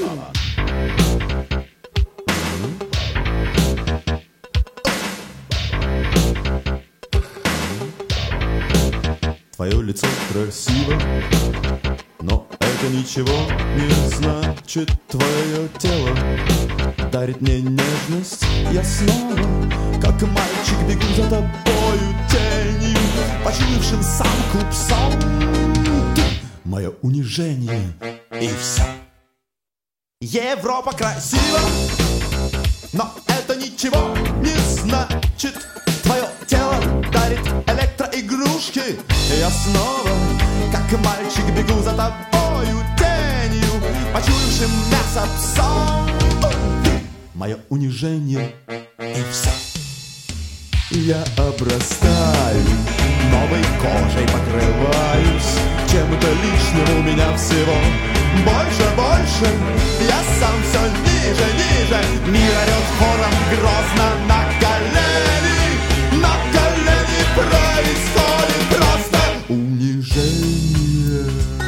Твое лицо красиво, но это ничего не значит. Твое тело дарит мне нежность. Я снова, как мальчик, бегу за тобою тенью, почуявшим самку псом. Ты мое унижение, и все. Европа красива, но это ничего не значит. Твое тело дарит электроигрушки. Я снова, как мальчик, бегу за тобою тенью, почуявшим мясо псом. Мое унижение, и все. Я обрастаю, новой кожей покрываюсь, чем-то лишним у меня всего больше, больше. Я сам все ниже, ниже. Мир орет хором грозно на колени. На колени происходит просто унижение,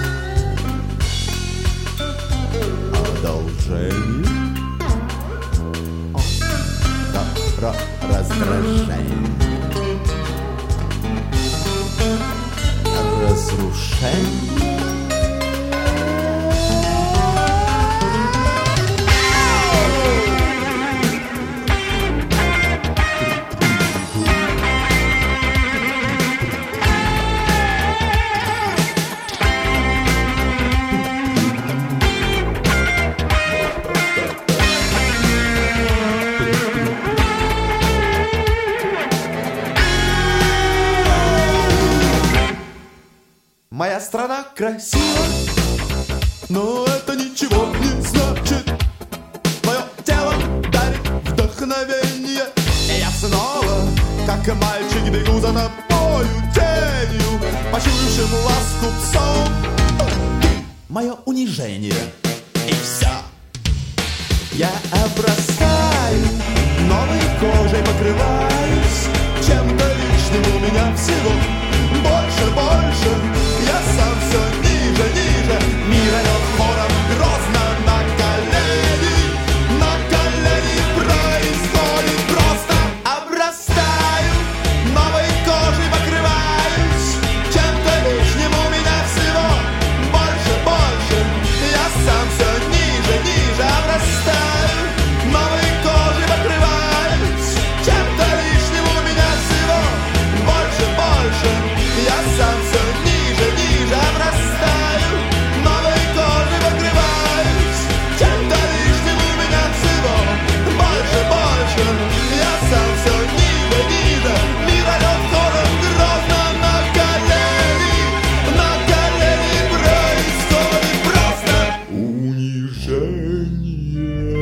одолжение, раздражение, разрушение. Моя страна красива, но это ничего не значит. Твое тело дарит вдохновение. И я снова, как мальчик, бегу за тобою тенью, почуявшим ласку псом. Мое унижение, и все. Я обрастаю, новой кожей покрываюсь, чем-то лишним у меня всего больше, больше. Я сам все ниже, ниже. Мир орет хором грозно на колени. На колени происходит просто. Обрастаю, новой кожей покрываюсь, чем-то лишним у меня всего больше, больше. Я сам все ниже, ниже. Обрастаю, новой кожей покрываюсь, чем-то лишним у меня всего больше, больше. Я сам все ниже, ниже. Обрастаю, новой кожей покрываюсь, чем-то лишним у меня всего больше, больше. Я сам все ниже, ниже. Мир орет хором грозно на колени. На колени происходит просто унижение.